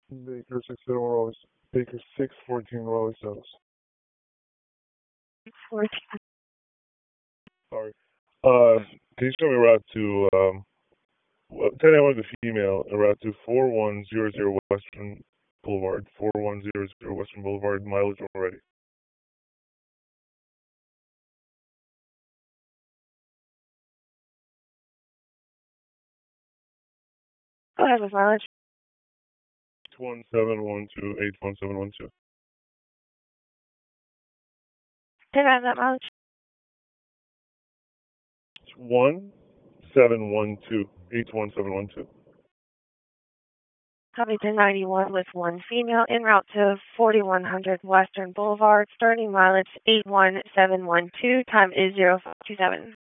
Baker 601 Rose. Baker 614 Rose Dose. 14. Sorry. Can you show me a route to 10 a.m. the female, a route to 4100 Western Boulevard, 4100 Western Boulevard, mileage already. Go ahead with mileage. 81712, 81712. Can I have that mileage? 1712, 81712. Copy 1091 with one female en route to 4100 Western Boulevard, starting mileage 81712, time is 0527.